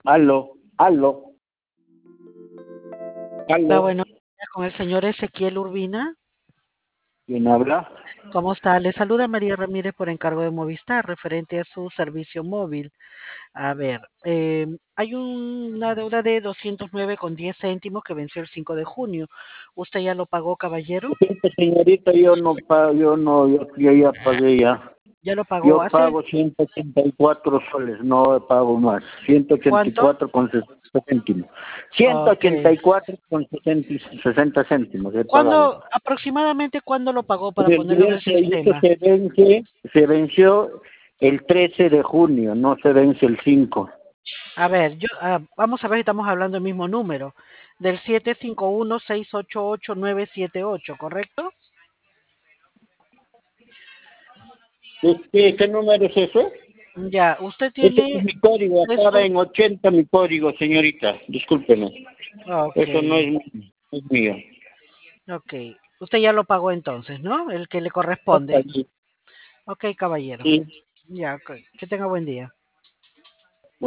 Aló, aló, Hola, aló. buenos días con el señor Ezequiel Urbina. ¿Quién habla? ¿Cómo está? Le saluda María Ramírez por encargo de Movistar, referente a su servicio móvil. A ver, hay una deuda de 209,10 céntimos que venció el 5 de junio. ¿Usted ya lo pagó, caballero? Siempre, señorita, yo no pago, yo no, yo ya pagué ya. ¿Ya lo pagó Yo hace pago 184 soles, no pago más. ciento ochenta y cuánto? cuatro con 60 céntimos. ciento Ok. ochenta y cuatro con 60 céntimos he pagado. Aproximadamente cuándo lo pagó para El ponerlo en día el que esto sistema? se venció el 13 de junio, no se vence el 5. A ver, vamos a ver si estamos hablando del mismo número. Del 751-688-978, ¿correcto? ¿Qué número es eso? Ya, usted Ese es tiene mi código, acaba esto. en 80 mi código, señorita. Discúlpeme. Ok, Eso no es mío. ok. Usted ya lo pagó entonces, ¿no? El que le Hasta corresponde. allí. Ok, caballero. Sí. Ya, ok. Que tenga buen día.